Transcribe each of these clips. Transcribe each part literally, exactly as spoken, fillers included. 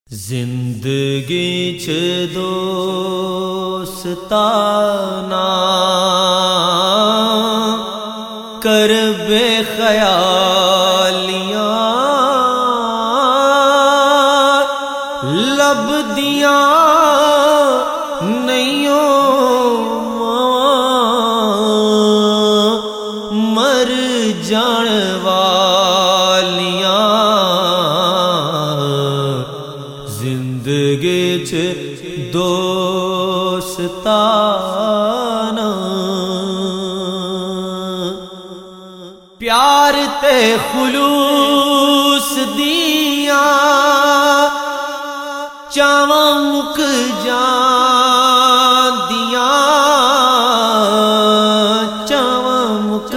زندگی چ دوستانا کر بے خیالیاں لب دیاں نئیوں مر جان والیاں زندگی چ دوستانا پیار تے خلوص دیاں چاواں مک جان دیاں چاواں مک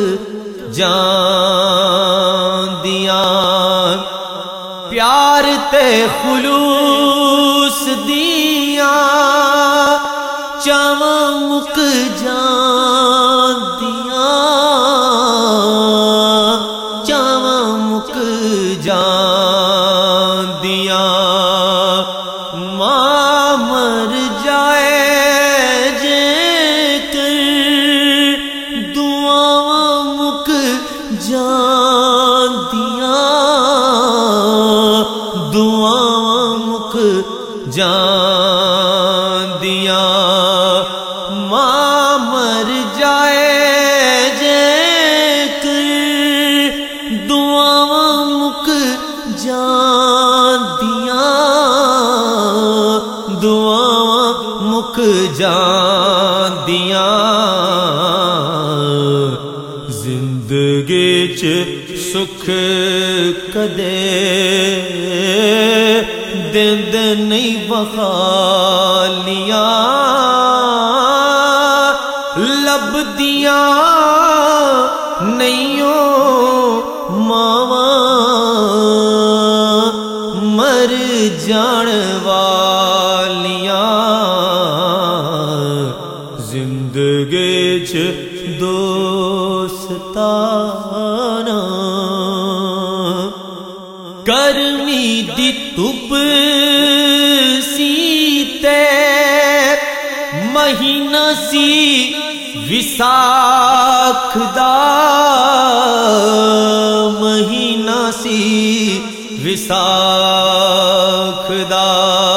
جان دیاں پیار تے خلوص دیاں چاواں مک جان دیاں چاواں مک جان دیاں ماں مر جائے جے کر دعاواں مک جان دیاں دعاواں مک جان دیاں ماں مر جائے جے کر دعاواں مک جان دیاں دعاواں مک جان دیاں زندگی چ سکھ کدے دند نہیں بخالیاں لب دیاں نئیوں ماواں مر جان والیاں زندگی چ دوستانا گرمی دی دھوپ سی تے مہینہ سی وساکھ دا مہینہ سی وساکھ دا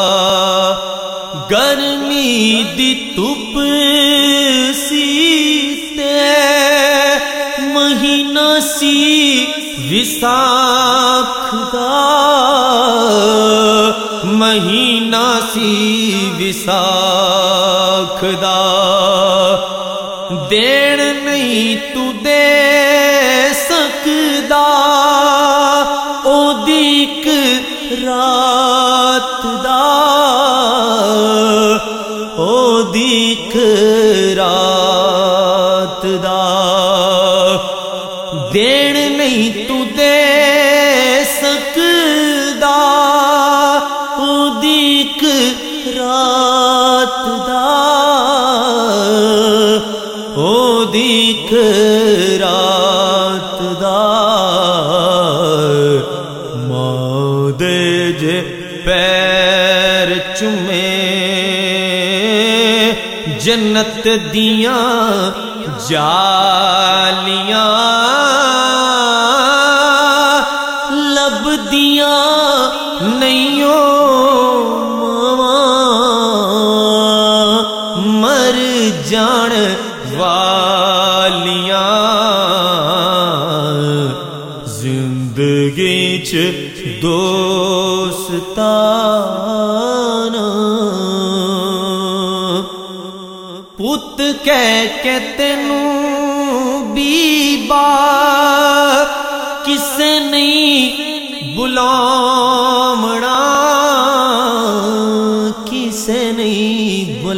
گرمی دی دھوپ سی تے مہینہ سی وساکھ دا مہینہ سی وساکھ دا دین نہیں تو دے سکدا او دیک رات دا او دیک رات دا دین نہیں تو دے سکدا او دیک رات دا او دیک رات دا ماں دے جے پیر چومے جنت دیاں جالیاں لب دیاں نئیوں ماواں مر جان والیاں زندگی چ دوستانا پت کہہ کے تینوں بیبا کسے نہیں بلاونا کسے نہیں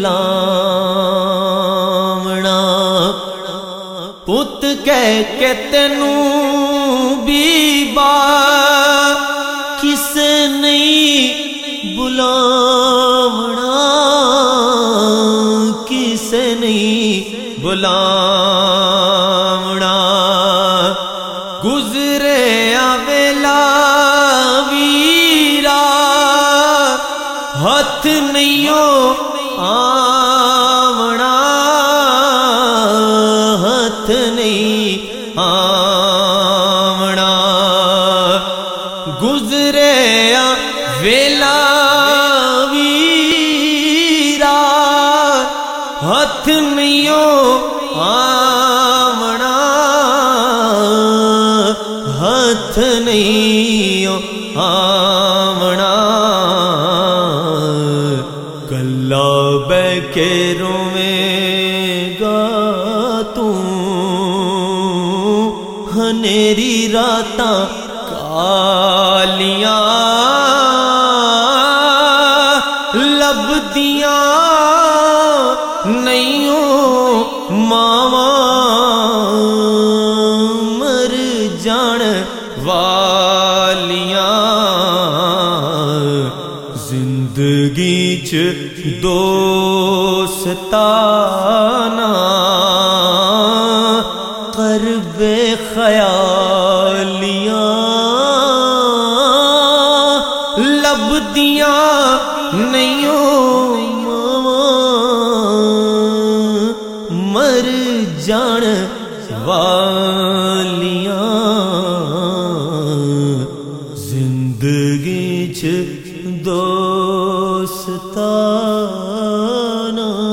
بلاونا پت کہہ کے تینوں بیبا کسے نہیں بلاونا کسے نہیں بلاونا گزرے آویلا ویرا ہاتھ نہیں آونا ہاتھ نہیں آونا گزرے ویلا ویرا ہاتھ نہیں آونا ہاتھ نہیں آونا کلا بہ کے رویں گا تو ہنیری راتاں کالیاں لبدیاں نہیں ماواں مر جان والیاں زندگی چ دوستانہ قرب خیالیاں لبدیاں نہیں مر جان والیاں زندگی چ دوستانہ